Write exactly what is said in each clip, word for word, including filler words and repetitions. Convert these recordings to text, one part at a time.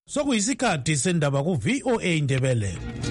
Sokuyisikhathi sendaba ku V O A Indebele.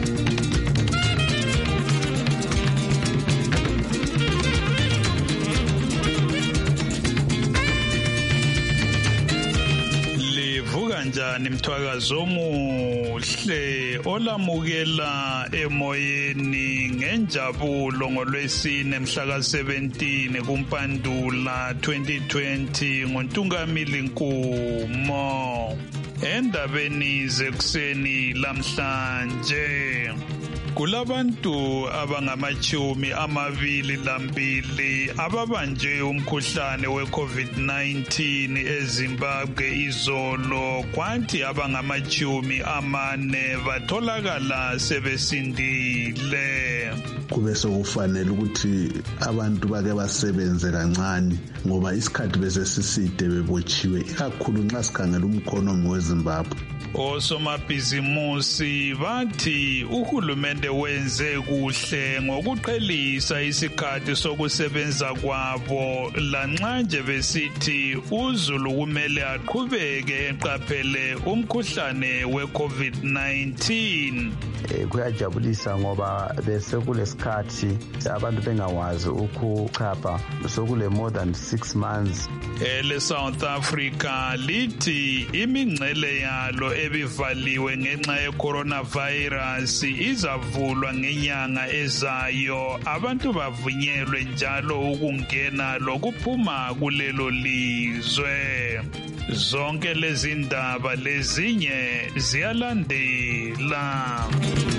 Livuka njani mthwakazo omuhle olamukela emoyeni ngenjabulo ngolwesine mhla ka seventeen kuMpandula twenty twenty ngoNtungamili Nkumo. Endabeni zekuseni lamhlanje kulabantu abangamachumi amabili lambili ababanjwe umkhuhlane we-COVID nineteen eZimbabwe izolo, kwathi abangamachumi amane batholakala sebesindile. Kube sokufanele ukuthi abantu bake basebenze kancane ngoba isikhathi besesiside bebotshiwe, ikakhulu nxa sikhangela umkhonomi weZimbabwe. Osomabhizimusi bathi uhulumende wenze kuhle ngokuqhelisa isikhathi sokusebenza kwabo, lanxa nje besithi uZulu kumele aqhubeke eqaphele umkhuhlane we-COVID nineteen. Kuyajabulisa ngoba bese kulesikhathi abantu bengawazi ukuchapha, sokule more than six months. Ele South Africa lithi imingcele yalo ebivaliwe ngenxa ye-coronavirus izavulwa ngenyanga ezayo. Abantu bavunyelwe njalo ukungena lokuphuma kulelo lizwe. Zonke lezi ndaba lezinye ziyalandela.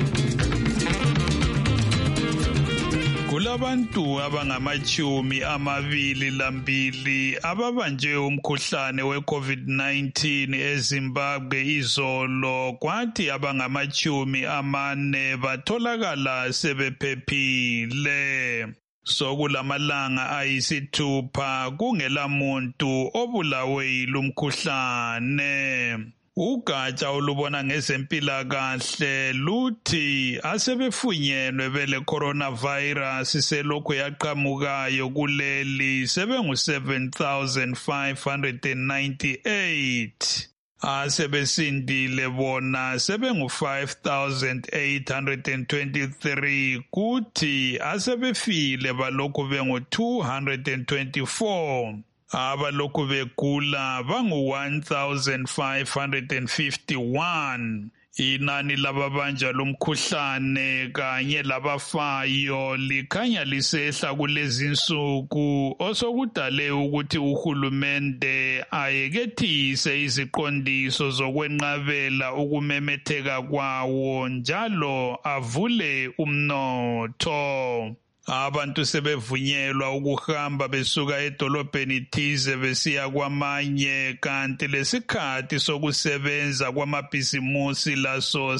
Kulabantu abangamachumi amabili lambili ababanjwe umkhuhlane we-COVID nineteen eZimbabwe izolo, kwathi abangamachumi amane batholakala sebephephile. Sokulamalanga ayisithupha kungela muntu obulawe yilumkhuhlane. Ugatsha olubona ngezempilakahle luthi asebefunyenwe bele coronavirus selokhu yaqhamukayo kuleli sebengu seven thousand five hundred ninety-eight. Asebesindile bona sebengu five thousand eight hundred twenty-three, kuthi asebefile balokhu bengu two hundred twenty-four. Abalokhu begula bangu one thousand five hundred fifty-one. Inani lababanja lomkhuhlane kanye labafayo likhanya lisehla kulezi insuku, osokudale ukuthi uhulumende ayekethise iziqondiso zokwenqabela ukumemetheka kwawo njalo avule umnotho. Abantu sebevunyelwa ukuhamba besuka edolobheni thize besiya kwamanye, kanti lesikhathi sokusebenza kwamabhizimusi laso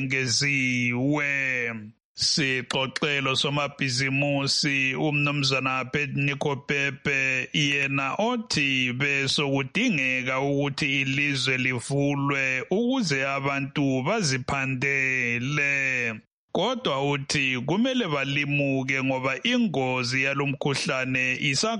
sesengeziwe. Sixoxelo somabhizimusi umnumzana Abednego Pepe yena othi besokudingeka ukuthi ilizwe livulwe ukuze abantu baziphandele. Kodwa uthi kumele balimuke ngoba ingozi yalomkhuhlane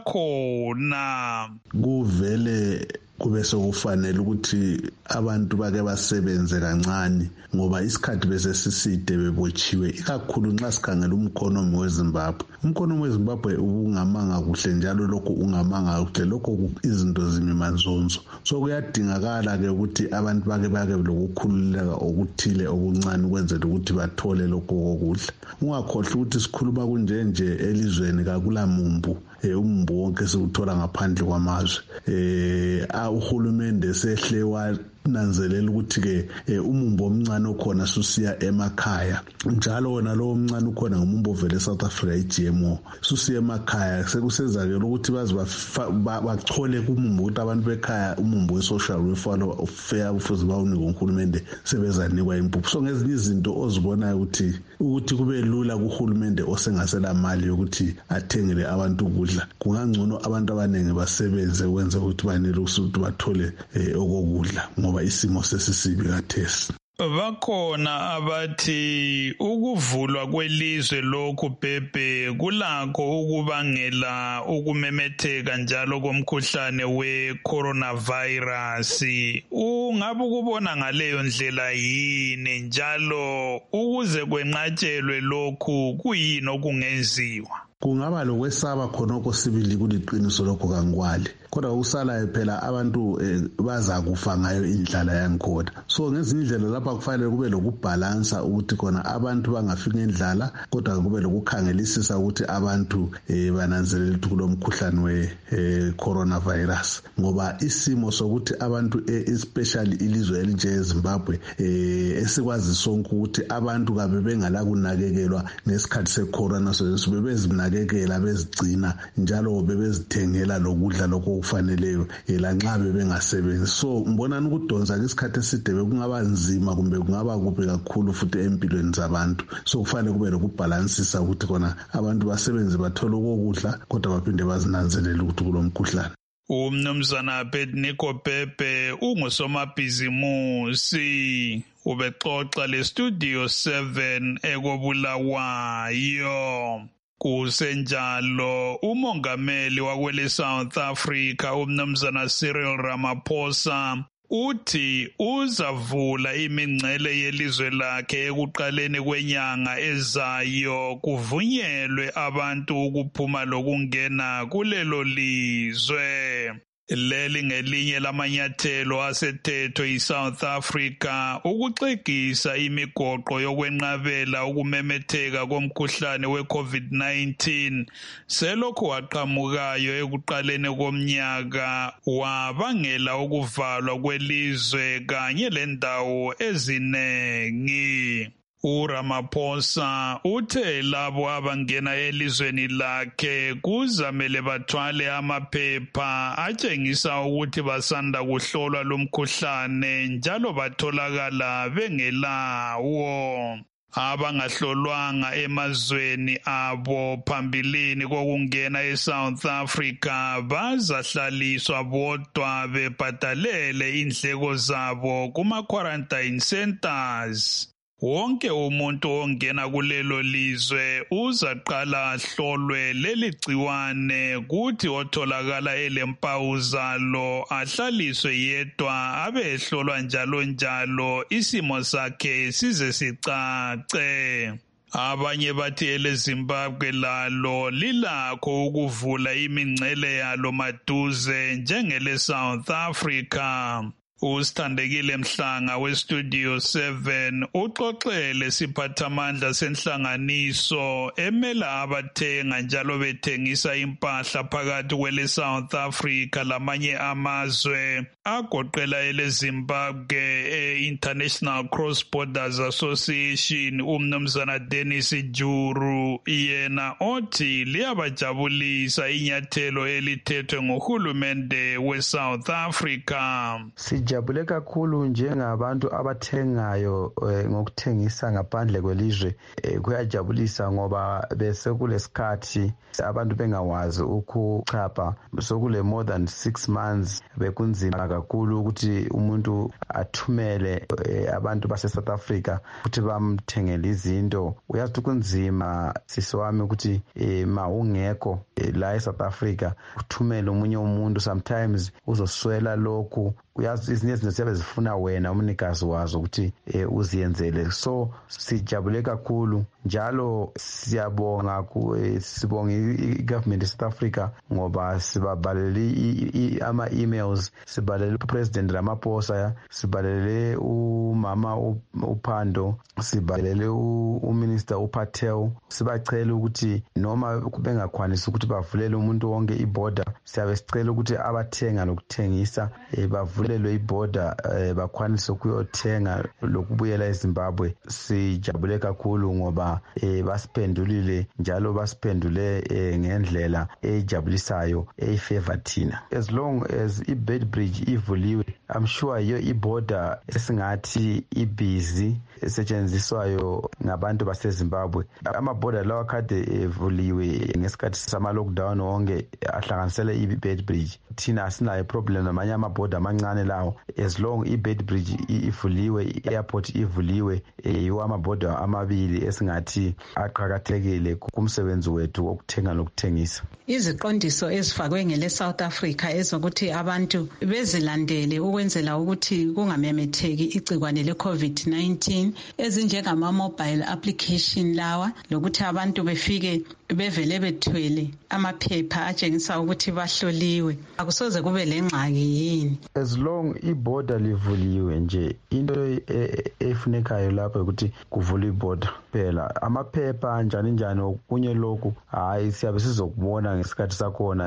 isakhona. Kuvele kube sokufanele ukuthi abantu bake basebenze kancane ngoba isikhathi besesiside bebotshiwe, ikakhulu nxa sikhangela umkhonomi weZimbabwe. Umkhonomi weZimbabwe ungamanga kuhle njalo lokho ungamanga kuhle, lokho izinto zimimanzonzo. So kuyadingakala ke ukuthi abantu bake bake lokukhululeka okuthile okuncane ukwenzela ukuthi bathole lokho kokudla. Ungakhohlwa ukuthi sikhuluma kunjenje elizweni kakula mumbu, umumbu wonke siwuthola ngaphandle kwamazwe. Eh uhulumende sehle wananzelela ukuthi ke umumbu omncane okhona susiya emakhaya, njalo wona lo omncane ukhona ngumumbu ovele eSouth Africa i-G M O, susiya emakhaya. Sekusenzakela ukuthi baze bachole kumumbu ukuthi abantu bekhaya umumbu we-social welfare fair ufuze bawunike uhulumende sebezanikwa impuphu. So ngezinye izinto ozibonayo ukuthi ukuthi kube lula kuhulumende osengasela mali yokuthi athengele abantu ukudla, kungangcono abantu abaningi basebenze ukwenza ukuthi banele ukuthi bathole okokudla ngoba isimo sesisibi kathesi. Bakhona abathi ukuvulwa kwelizwe lokhu Bhebhe kulakho ukubangela ukumemetheka njalo komkhuhlane we-coronavirus. Ungabe ukubona ngaleyo ndlela yini njalo ukuze kwenqatshelwe lokhu kuyini okungenziwa? Kungaba lokwesaba khonokho sibili kuliqiniso lokho kangikwali. Kodwa usalayo phela abantu eh, baza kufa ngayo indlala yangikhona. So ngezinye indlela lapha kufanele kube lokubhalansa ukuthi khona abantu bangafika endlala kodwa kube lokukhangelisisa ukuthi abantu eh, bananzelela ukuthi kulomkhuhlane we eh, coronavirus. Ngoba isimo sokuthi abantu eh, especially ilizwe elinje eZimbabwe eh, esikwazi sonke ukuthi abantu kabe bengala kunakekelwa nesikhathi secorona so bebezinakekela bezigcina njalo bebezithengela lokudla lokho kufaneleyo elanxa bebengasebenzi. So ngibonana ukudonsa isikhathi eside bekungaba nzima kumbe kungaba kubi kakhulu futhi empilweni zabantu. So kufanele kube lokubhalansisa ukuthi kona abantu basebenze bathola ukudla kodwa baphinde bazinanzelele ukuthi kulomkhuhlane. Umnumzana Abednego Bhebhe ungusomabhizimusi ubexoxa le Studio seven ekobulawayo. Kusenjalo umongameli wakwele South Africa umnumzana Cyril Ramaphosa uthi uzavula imingcele yelizwe lakhe ekuqaleni kwenyanga ezayo kuvunyelwe abantu ukuphuma lokungena kulelo lizwe. Leli ngelinye lamanyathelo asethetho iSouth Africa ukuxegisa imigoqo yokwenqabela ukumemetheka komkhuhlane we-COVID nineteen selokhu waqhamukayo ekuqaleni komnyaka wabangela ukuvalwa kwelizwe kanye lendawo ezinengi. uRamaphosa uthe labo abangena elizweni lakhe kuzamele bathwale amaphepha atshengisa ukuthi basanda kuhlolwa lomkhuhlane njalo batholakala bengelawo. Abangahlolwanga emazweni abo phambilini kokungena eSouth Africa bazahlaliswa bodwa bebhadalele indleko zabo kuma-quarantine centers. Wonke umuntu ongena kulelo lizwe uzaqala ahlolwe leli gciwane kuthi otholakala elempawu zalo ahlaliswe yedwa abe ehlolwa njalo njalo isimo sakhe size sicace. Abanye bathi eleZimbabwe lalo lilakho ukuvula imingcele yalo maduze njengele South Africa. Usithandekile Mhlanga weStudio seven uxoxele siphathamandla senhlanganiso emela abathenga njalo bethengisa impahla phakathi kwele South Africa lamanye amazwe agoqela eleZimbabwe e-International Cross Borders Association umnumzana Dennis Juru yena othi liyabajabulisa inyathelo elithethwe ngohulumende weSouth Africa. Sijabule kakhulu njengabantu abathengayo eh, ngokuthengisa ngaphandle kwelizwe eh, kuyajabulisa ngoba bese kulesikhathi abantu bengawazi ukuchapha sokule more than six months bekunzima kakhulu ukuthi umuntu athumele eh, abantu base South Africa ukuthi bamthengele izinto. Uyazi kunzima sisi wami ukuthi eh, ma ungekho eh, la eSouth Africa uthumele umunye umuntu sometimes uzoswela lokhu. Uyazi izinto ezinto siyabe zifuna wena umnikazi wazo ukuthi eh, uziyenzele. So sijabule kakhulu njalo siyabonga ku eh, sibonga igovernment eSouth Africa ngoba sibabalele ama emails, sibalele uPresident Ramaphosa, sibalele umama uPhando, sibalele uMinister uPatel, sibacela ukuthi noma bengakwanisi ukuthi bavulele umuntu wonke iborder, siyabe sicela ukuthi abathenga lokuthengisa eh, bavulelwe iborder eh, bakwanise ukuyothenga lokubuyela eZimbabwe. Sijabule kakhulu ngoba eh, basiphendulile njalo basiphendule eh, ngendlela ejabulisayo eyifavor thina. As long as iBed Bridge ivuliwe, I'm sure yo iborder esingathi ibusy esetshenziswayo ngabantu baseZimbabwe. Amabhoda lawa kade evuliwe ngesikhathi sama-lockdown wonke ahlanganisele i-Beit Bridge. Thina asinayo problem namanye amabhoda amancane lawo. As long i-Beit Bridge ivuliwe, i-airport ivuliwe, yiwo amabhoda amabili esingathi aqhakathekile kumsebenzi wethu wokuthenga lokuthengisa. Iziqondiso ezifakwe ngele South Africa ezokuthi abantu bezilandele ukwenzela ukuthi kungamemetheki igcikwane le COVID nineteen ezinjengama mobile application lawa, lokuthi abantu befike bevele bethwele amaphepha atshengisa ukuthi bahloliwe. Akusoze kube lengxaki yini. As long iborder livuliwe nje, into efunekayo lapho ukuthi kuvulwe iborder phela. Amaphepha njani njani okunye lokhu hayi siyabe sizokubona ngesikhathi sakhona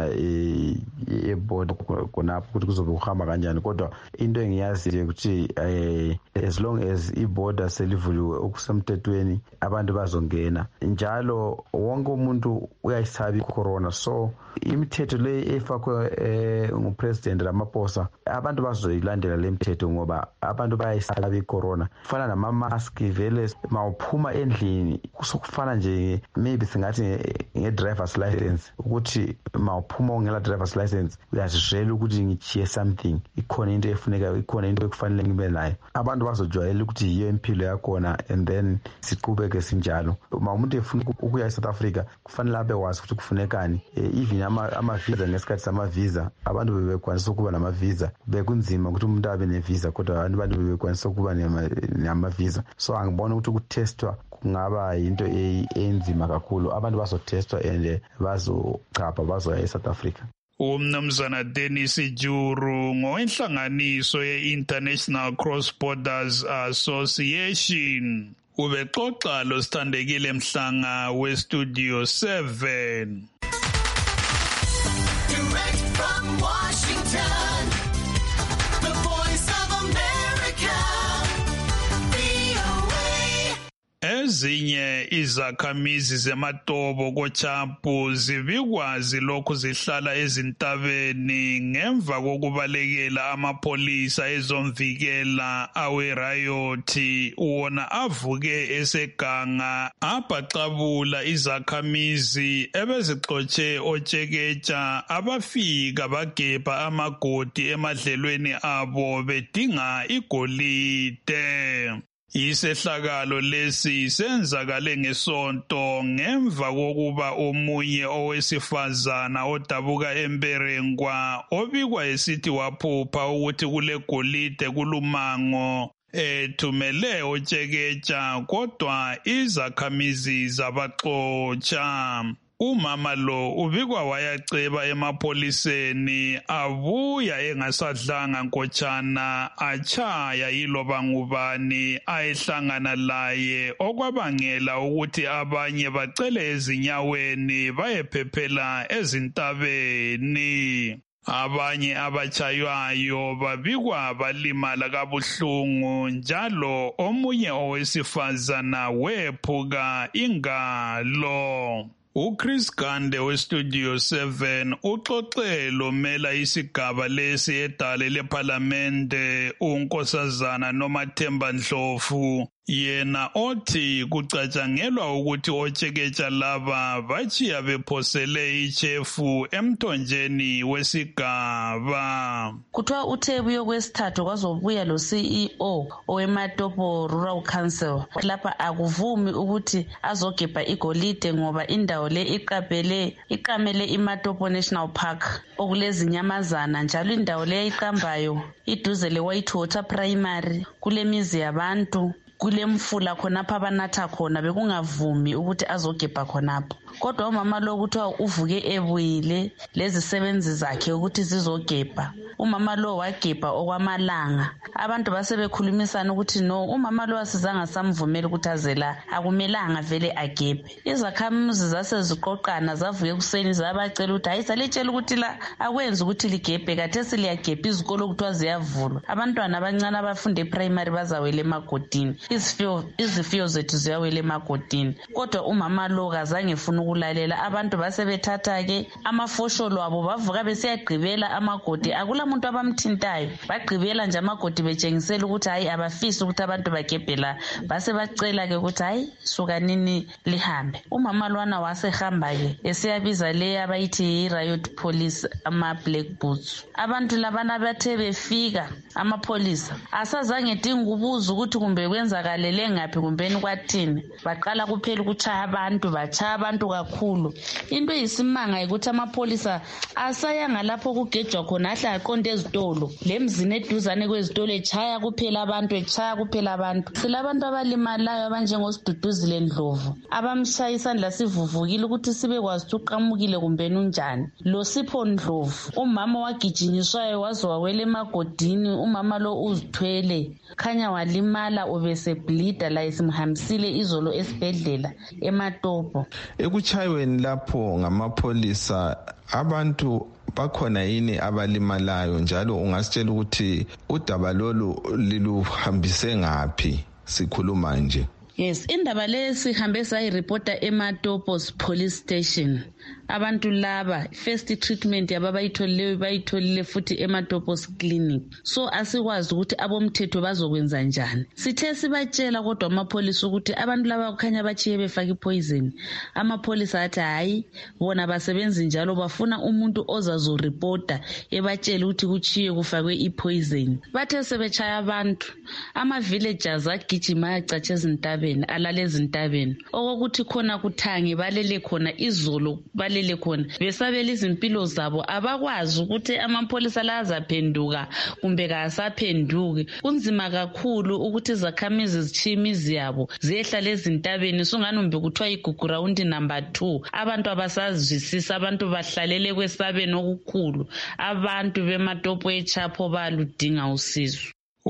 eborder konapho ukuthi kuzobe kuhamba kanjani. Kodwa into engiyaziyo ukuthi as long as iborder selivuliwe okusemthethweni abantu bazongena. Njalo wonke umuntu uyayisaba icorona, so imithetho le efakwe ngupresident Ramaphosa abantu bazoyilandela le mithetho ngoba abantu bayayisaba icorona. Kufana nama mask vele mawuphuma endlini kusokufana nje maybe singathi nge-driver's license ukuthi mawuphuma ungela driver's license uyazijela ukuthi ngichiye something, ikhona into efuneka, ikhona into ekufanele ngibe nayo. Abantu bazojwayela ukuthi yiyo impilo yakhona and then siqhubeke sinjalo. Uma umuntu efuna ukuya eSouth Africa kufanele abe wazi ukuthi kufunekani. Even ama-visa ngesikhathi sama-visa abantu bebekwanisa ukuba nama-visa, bekunzima ukuthi umuntu abe ne-visa kodwa abantu bebekwanisa ukuba nama-visa. So angibona ukuthi ukutestwa kungaba into enzima kakhulu. Abantu bazotestwa and bazochapha bazoya eSouth Africa. Umnumzana Dennis Juru ngowenhlanganiso ye-International Cross Borders Association ubexoxa lo Sithandekile Mhlanga we-Studio seven. Direct from Washington, the Voice of America, V O A. Ezinye izakhamizi zeMatobo koChampu zibikwazi lokhu zihlala ezintabeni ngemva kokubalekela amapolisa ezomvikela awerayoti wona avuke eseganga abhaxabula izakhamizi ebezixotshe otsheketsha abafika bagebha amagodi emadlelweni abo bedinga igolide. Isehlakalo lesi senzakale ngesonto ngemva kokuba omunye owesifazana odabuka emberengwa obikwa esithi waphupha ukuthi kule golide kulumango ethumele otsheketsha kodwa izakhamizi zabaxotsha. Umama lo ubikwa wayaceba emapoliseni abuya engasadlanga nkotshana achaya yiloba ngubani ayehlangana laye okwabangela ukuthi abanye bacele ezinyaweni bayephephela ezintabeni. Abanye abachaywayo babikwa balimala kabuhlungu njalo omunye owesifazana wephuka ingalo. uChris Gande weStudio seven uxoxe lomela isigaba lesi edale leParlamente unkosazana Nomathemba Ndlovu yena othi kucatshangelwa ukuthi otsheketsha laba bachiya bephosele ichefu emthonjeni wesigaba. Kuthiwa uThebu kwesithathu kwazobuya lo C E O owematopo Rural Council lapha akuvumi ukuthi azogebha igolide ngoba indawo le iqaphele iqamele iMatopo National Park okulezinyamazana njalo indawo le iqambayo iduze le Whitewater Primary kulemizi yabantu kulemfula khonapha abanatha khona bekungavumi ukuthi azogebha khonapho. Kodwa umama lo kuthiwa uvuke ebuyile lezisebenzi zakhe ukuthi zizogebha. Umama lo wagebha okwamalanga. Abantu basebekhulumisana ukuthi no, umama lo asizanga samvumela ukuthi azela akumelanga vele agebhe. Izakhamuzi zaseziqoqana zavuke kuseni zabacela ukuthi hayi salitshela ukuthi la akwenza ukuthi ligebhe kathesi liyagebha izikolo kuthiwa ziyavulwa. Abantwana abancane abafunde primary bazawela emagodini. Izifiyo izifiyo zethu ziyawela emagodini. Kodwa umama lo kazange efuna ukulalela abantu basebethatha-ke amafosholo abo bavuka besiyagqibela amagodi. Akula muntu abamthintayo, bagqibela nje amagodi betshengisela ukuthi hayi abafisi ukuthi abantu bagebhe la. Base bacela-ke ukuthi hayi sukanini lihambe. Umama lwana wasehamba-ke esiyabiza le abayithi yi-riot police, ama-black boots. Abantu labana bathe befika amapholisa asazange dinga ubuza ukuthi kumbe kwenzakalele ngaphi kumbeni kwathini. Baqala kuphela ukutshaya abantu, batshaya abantu kakhulu. Into eyisimanga ukuthi amapholisa asayanga lapho kugejwa khona ahle aqonde ezitolo lemzini eduzane kwezitolo etshaya kuphela abantu, etshaya kuphela abantu. Silabantu abalimalayo abanjengoSiduduzile Ndlovu abamshaya isandla sivuvukile ukuthi sibekwazi ukuthi uqamukile kumbeni unjani. Lo Sipho Ndlovu umama wagijinyiswayo waze wawela emagodini, umama lo uzithwele khanya walimala ubesebleeda la isimhambisile izolo esibhedlela eMatopo. Ekuchayweni lapho ngamapholisa abantu bakhona yini abalimalayo, njalo ungasitshela ukuthi udaba lolu liluhambise ngaphi sikhuluma nje? Yes, indaba le sihambe sayirepota eMatopos police station. Abantu laba first treatment yababayitholileyo bayitholile futhi eMatopos clinic. So asikwazi ukuthi abomthetho bazokwenza njani. Sithe sibatshela kodwa amapholisa ukuthi abantu laba kukhanya bachiye befaka ipoison. Amapholisa athi hayi bona basebenzi njalo bafuna umuntu ozazorepota ebatshela ukuthi kuchiye kufakwe ipoison. Bathe sebechaya abantu ama villagers agijima acatshe ezintabeni alale ezintabeni. Okokuthi khona kuthange balele khona izolo balele khona besabela izimpilo zabo abakwazi ukuthi amapholisa la azaphenduka kumbe kasaphenduki. Kunzima kakhulu ukuthi izakhamizi zichiye imizi yabo ziyehla lezintabeni sungani umbe kuthiwa igugu round number two. Abantu abasazwisisa, abantu bahlalele kwesabeni okukhulu. Abantu beMatopo eChapo baludinga usizo.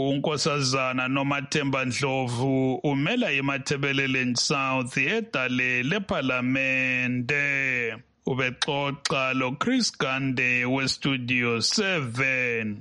unkosazana Nomathemba Ndlovu umela eMathebeleleni South edale lephalamende. Ubexoxa lo Chris Gande we Studio seven.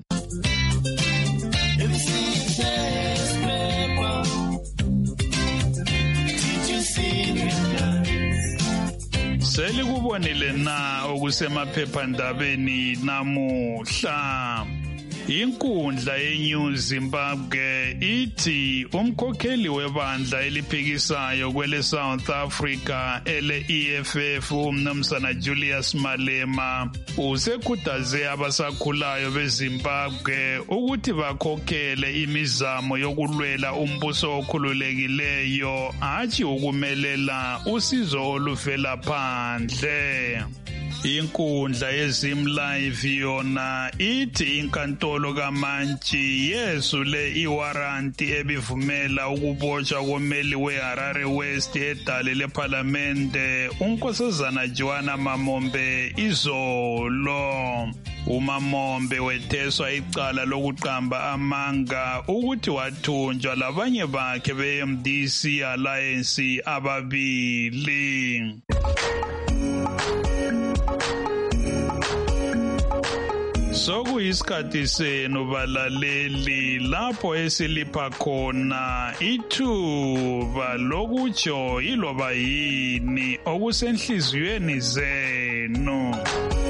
Selikubonile na okusemaphephandabeni namuhla. Inkundla yeNew Zimbabwe ithi umkhokheli webandla eliphikisayo kwele South Africa ele E F F umnumzana Julius Malema usekhuthaze abasakhulayo beZimbabwe ukuthi bakhokhele imizamo yokulwela umbuso okhululekileyo hatshi ukumelela usizo oluvela phandle. Inkundla yeZim Live yona ithi inkantolo kaMantshi yesule iwaranti ebivumela ukubotshwa komeli weHarare West edale lephalamende unkosazana Joanna Mamombe izolo. uMamombe wetheswa icala lokuqamba amanga ukuthi wathunjwa labanye bakhe be-M D C Alliance ababili. Sokuyisikhathi senu balaleli lapho esilipha khona ithuba lokutsho iloba yini okusenhliziyweni zenu.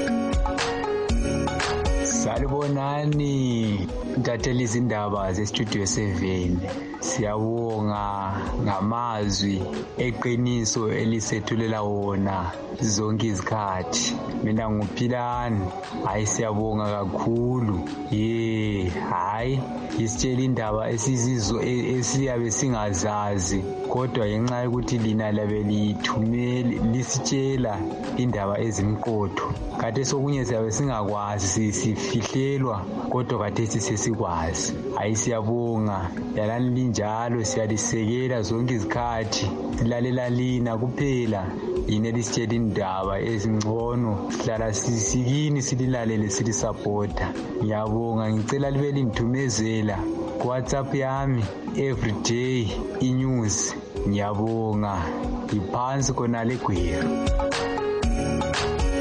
Salibonani ntatheli izindaba ze-Studio seven. Siyabonga ngamazwi eqiniso elisethulela wona zonke izikhathi. Mina nguPhilani, hayi siyabonga kakhulu. Ye, hayi isitshela indaba esizizo esiyabe singazazi kodwa ngenxa yokuthi lina labe lithumele lisitshela indaba ezimqotho. Kade sokunye siyabe singakwazi sifihlelwa kodwa kade sesikwazi. Hayi siyabonga yalani linjalo, siyalisekela zonke izikhathi, silalela lina kuphela yini elisitshela indaba ezingcono, sihlala sisikini sililalele silisupporta. Ngiyabonga, ngicela libe lingithumezela ku-WhatsApp yami everyday inews. Ngiyabonga, iphansi khona legwiro.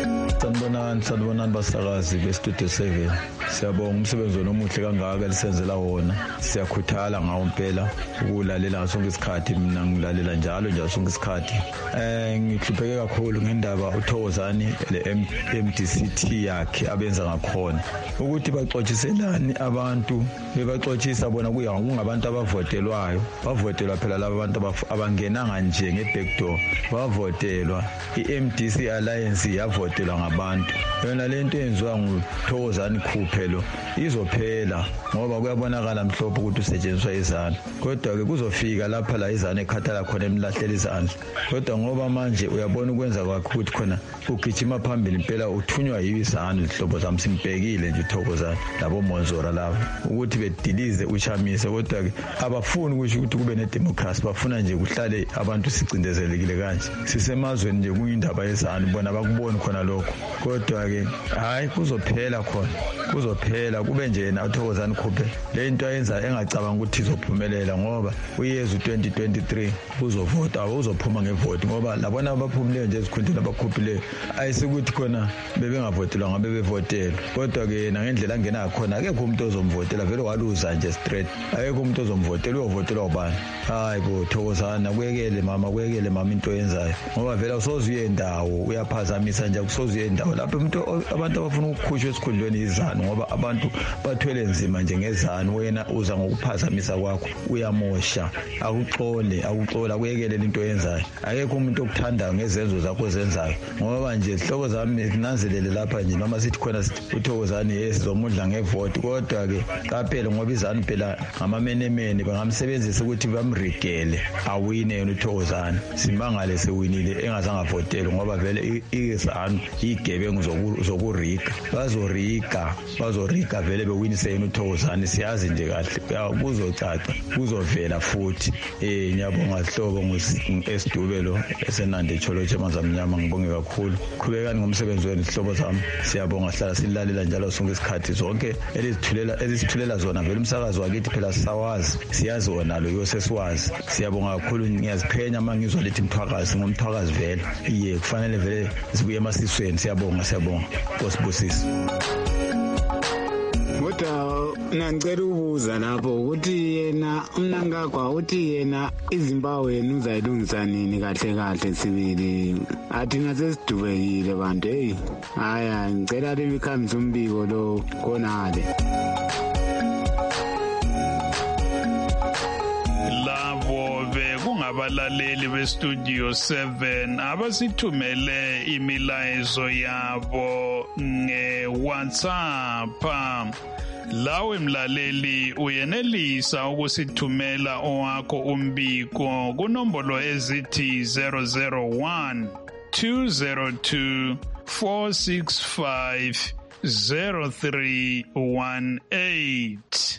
Sanibonani, sanibonani basakazi bestudio seven. Siyabonga umsebenzi omuhle kangaka lisenzela wona. Siyakhuthala ngawo impela ukulalela ngasonke isikhathi, mina ngilalela njalo njalo sonke isikhathi. Eh ngihlupheke kakhulu ngendaba uThokozani le M D C T yakhe abenza ngakhona. Ukuthi baxoxiselani abantu, bebaxoxisa bona kuya kungabantu abavotelwayo. Bavotelwa phela laba abantu abangenanga nje ngebackdoor. Bavotelwa i-M D C Alliance yavotelwa ngabantu. Yona lento yenziwa nguThokozani Khuphelo izophela ngoba kuyabonakala mhlophe ukuthi usetshenziswa izandla. Kodwa ke kuzofika lapha la izandla ekhathala khona emlahlela izandla. Kodwa ngoba manje uyabona ukwenza kwakhe ukuthi khona ugijima phambili impela uthunywa yizandla izihlobo zami simbhekile nje uThokozani labo Monzora labo ukuthi bedilize uchamise. Kodwa ke abafuni ukuthi ukuthi kube nedemocracy, bafuna nje kuhlale abantu sicindezelekile kanje. Sisemazweni nje kuyindaba yezandla bona bakubona khona lokho. Kodwa ke hayi kuzophela khona, kuzophela kube nje yena uThokozani Khuphelo le into ayenza engacabanga ukuthi izophumelela ngoba uyeza u-twenty twenty-three uzovota uzophuma ngevoti ngoba labona abaphumileyo nje ezikhundleni abakhuphileyo ayisikuthi khona bebengavotelwa ngabe bevotelwa. Kodwa ke yena ngendlela angena khona akekho umuntu ozomvotela, vele waluza nje straight. Akekho umuntu ozomvotela, uyovotelwa ubani? Hayi bo Thokozana, kuyekele mama, kuyekele mama into yenzayo ngoba vele usoze uyendawo uyaphazamisa nje, usoze uyendawo lapho umuntu abantu abafuna ukukhushwa esikhundleni izanu ngoba abantu bathwele nzima nje ngezanu. Wena uza ngokuphazamisa kwakho uyamosha. Akuxole, akuxola, kuyekele into yenzayo. Akekho umuntu okuthandayo ngezenzo zakho zenzayo ngoba nje ihlobo zami zinanzelele lapha nje noma sithi khona uThokozani yesizomudla ngevoti. Kodwa ke qaphela ngoba izanu phela ngamamenemene bangamsebenzisa ukuthi bamrigele awine yena uThokozani. Simangale sewinile engazange avotelwe ngoba vele izanu igebengu zokuriga, bazoriga bazoriga vele bewinise yena uThokozani. Siyazi nje kahle kuzocaca kuzovela futhi. Eh ngiyabonga hlobo ngoSidube lo esenande Choloche Mazamnyama, ngibonge kakhulu. Qhubekani ngomsebenzi wenu hlobo zami, siyabonga hlala silalela njalo sonke isikhathi zonke elizithulela elizithulela zona. Vele umsakazo wakithi phela sawazi, siyazi wona lo yosesiwazi. Siyabonga kakhulu, ngiyaziphenya mangizwa lethi mthwakazi ngomthwakazi vele iye kufanele vele sibuye emasisweni. Siyabonga, siyabonga Nkosibusisi. Kodwa ngicela ukubuza lapho ukuthi yena umnankagwa uthi yena izimpawu yenu uzayilungisa nini kahle kahle sibili. Athi ngasesidubekile bantu hey. Haya ngicela likhambise umbiko lo konale. Abalaleli bestudio seven abasithumele imilayezo yabo nge-WhatsApp. Lawe mlaleli uyenelisa ukusithumela owakho umbiko kunombolo ezithi zero zero one two zero two four six five zero three one eight.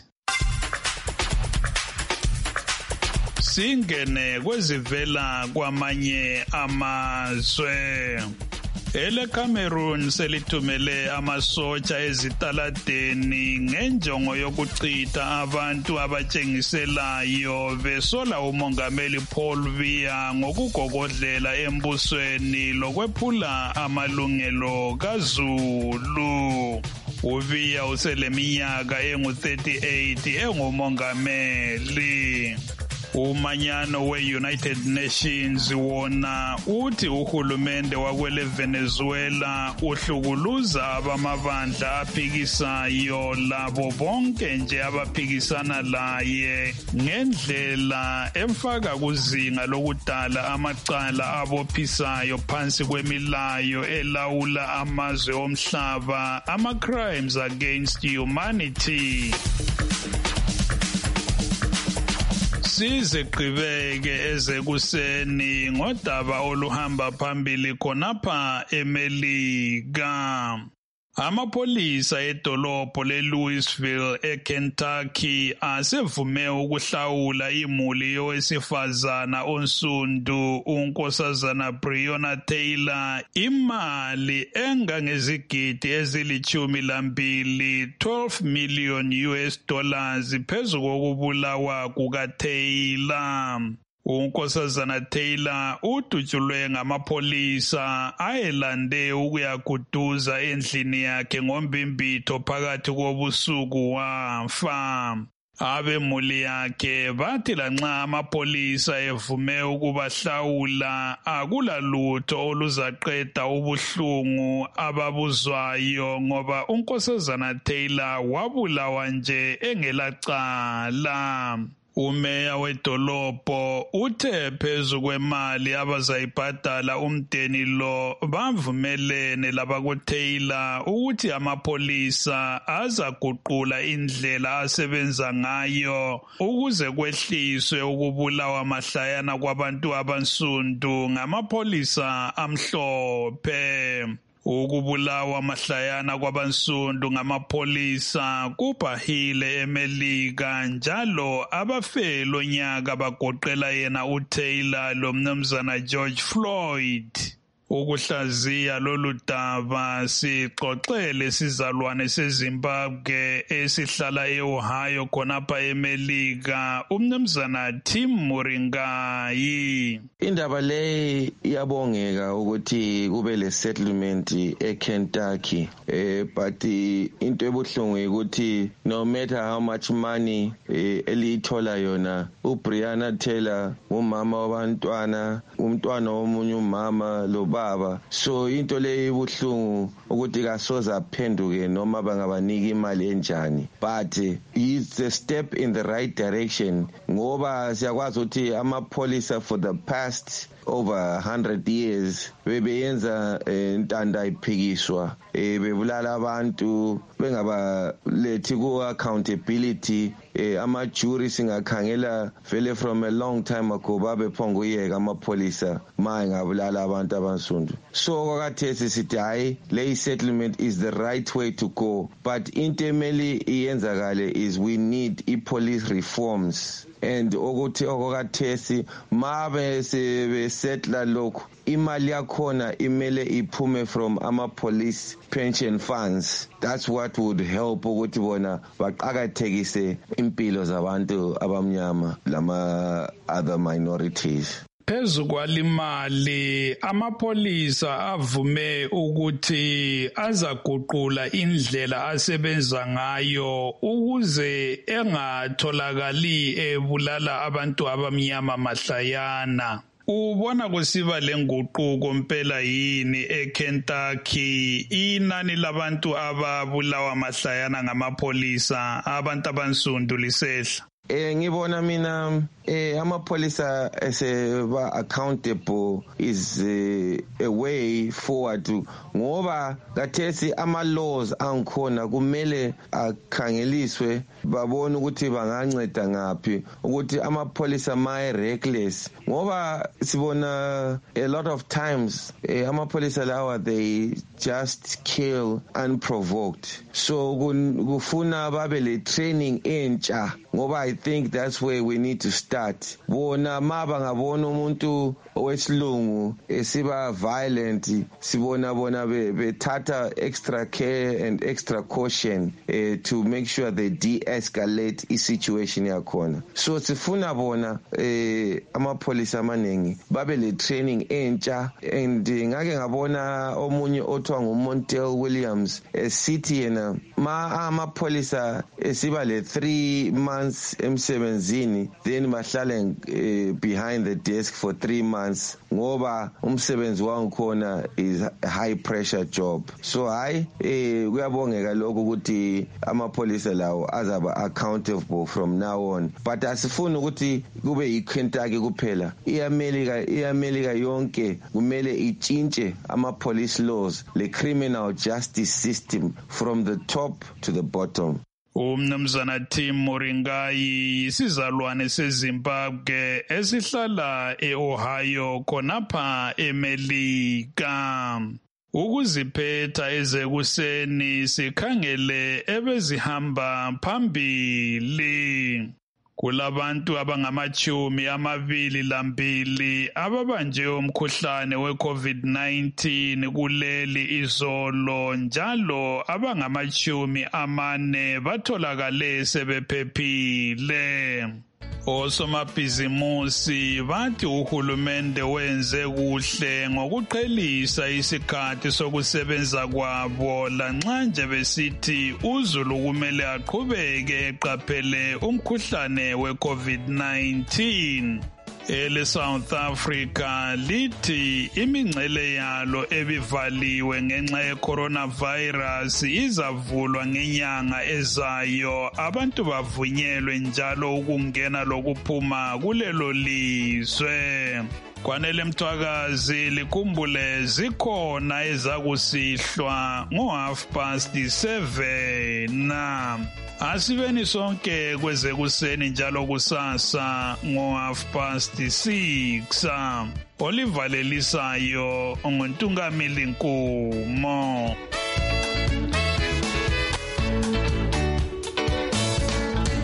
Singene kwezivela kwamanye amazwe. Ele Cameroon selithumele amasotsha ezitaladeni ngenjongo yokuchitha abantu abatshengiselayo besola umongameli Paul Biya ngokugogodlela embusweni lokwephula amalungelo kaZulu. uBiya useleminyaka engu thirty-eight engumongameli. Umanyano we-United Nations wona uthi uhulumende wakwele Venezuela uhlukuluza abamabandla aphikisayo labo bonke nje abaphikisana laye ngendlela emfaka kuzinga lokudala amacala abophisayo phansi kwemilayo elawula amazwe omhlaba ama-crimes against humanity. Size qhubeke ezekuseni ngodaba oluhamba phambili khonapha eMelika. Amapolisa edolobho leLouisville eKentucky asevume ukuhlawula imuli yowesifazana onsundu unkosazana Breonna Taylor imali engangezigidi ezilichumi lambili twelve million U S dollars phezu kokubulawa kukaTaylor. unkosazana Taylor udutshulwe ngamapholisa ayelande ukuyakuduza endlini yakhe ngombimbitho phakathi kobusuku wafa. Abemuli yakhe bathi lanxa amapholisa evume ukubahlawula akulalutho oluzaqeda ubuhlungu ababuzwayo ngoba unkosazana Taylor wabulawa nje engelacala. Umeya wedolobho uthe phezu kwemali abazayibhadala umdeni lo bavumelene labakuTaylor ukuthi amapholisa azaguqula indlela asebenza ngayo ukuze kwehliswe ukubulawa mahlayana kwabantu abansundu ngamapholisa amhlophe. Ukubulawa mahlayana kwabansundu ngamapholisa kubhahile eMelika njalo abafelo nyaka bagoqela yena uTaylor lo mnumzana George Floyd. Ukuhlaziya lolu daba sixoxele sizalwane seZimbabwe esihlala eOhio khonapha eMelika umnumzana Tim Muringayi. Indaba le iyabongeka ukuthi kube le settlement eKentucky eh but into ebuhlungu ukuthi no matter how much money eh, elithola yona uBrianna Taylor umama wabantwana umntwana womunye umama lo baba so into le ibuhlungu ukuthi kasoza aphenduke noma bangabanika imali enjani but it's a step in the right direction ngoba siyakwazi ukuthi amapolisa for the past over one hundred years bebeyenza intanda iphikiswa bebulala abantu bengabalethi ku accountability ama jury singakhangela vele from a long time ago babephonga uyeka amapolisa manje ngabulala abantu abansundu so kwakathesi sithi hayi le settlement is the right way to go but into emeli iyenzakale is we need i-police reforms and ukuthi okokathesi mabe sebesetla lokho imali yakhona imele iphume from ama police pension funds. That's what would help ukuthi bona baqhakathekise impilo zabantu abamnyama lama other minorities. Phezu kwalimali amapholisa avume ukuthi azaguqula indlela asebenza ngayo ukuze engatholakali ebulala abantu abamnyama mahlayana. Ubona kusiba lenguquko impela yini eKentucky inani labantu ababulawa mahlayana ngamapholisa abantu abansundu lisehla? Eh ngibona mina eh amapolisa eseba accountable is uh, a way forward ngoba kathesi ama laws angikhona kumele akhangeliswe babone ukuthi banganceda ngapi ukuthi amapolisa may reckless ngoba sibona a lot of times eh, amapolisa lawa they just kill unprovoked so kufuna babe le training entsha ngoba I think that's where we need to start. Bona maba ngabona umuntu owesilungu esiba violent sibona bona bethatha extra care and extra caution uh, to make sure they de-escalate i-situation yakhona. So sifuna bona eh amapolisa amaningi babe le training entsha and ngake ngabona omunye othiwa nguMontel Williams esithi yena ma amapolisa esiba le three months emsebenzini then bahlale uh, behind the desk for three months ngoba umsebenzi wangikhona is a high pressure job so hayi eh kuyabongeka lokho ukuthi amapolisa lawo azaba accountable from now on but asifuni ukuthi kube yiKentucky kuphela iAmerica iAmerica yonke kumele itshintshe ama police laws le criminal justice system from the top to the bottom. Umnumzana Tim Muringayi isizalwane seZimbabwe esihlala eOhio khonapha eMelika. Ukuziphetha ezekuseni sikhangele ebezihamba phambili. Kulabantu abangamachumi amabili lambili ababanje umkhuhlane weCovid nineteen kuleli izolo njalo abangamachumi amane batholakale sebephephile. Osomabhizimusi bathi uhulumende wenze kuhle ngokuqhelisa isikhathi sokusebenza kwabo lanxa nje besithi uZulu kumele aqhubeke eqaphele umkhuhlane we-COVID nineteen. Ele South Africa lithi imingcele yalo ebivaliwe ngenxa ye-coronavirus izavulwa ngenyanga ezayo, abantu bavunyelwe njalo ukungena lokuphuma kulelo lizwe. Kwanele Mthwakazi likhumbule zikhona ezakusihlwa ngo half past seven. Asibeni sonke kweze kuseni njalo kusasa ngo half past six. Oliver Lelisayo nguntungamili Nkumo.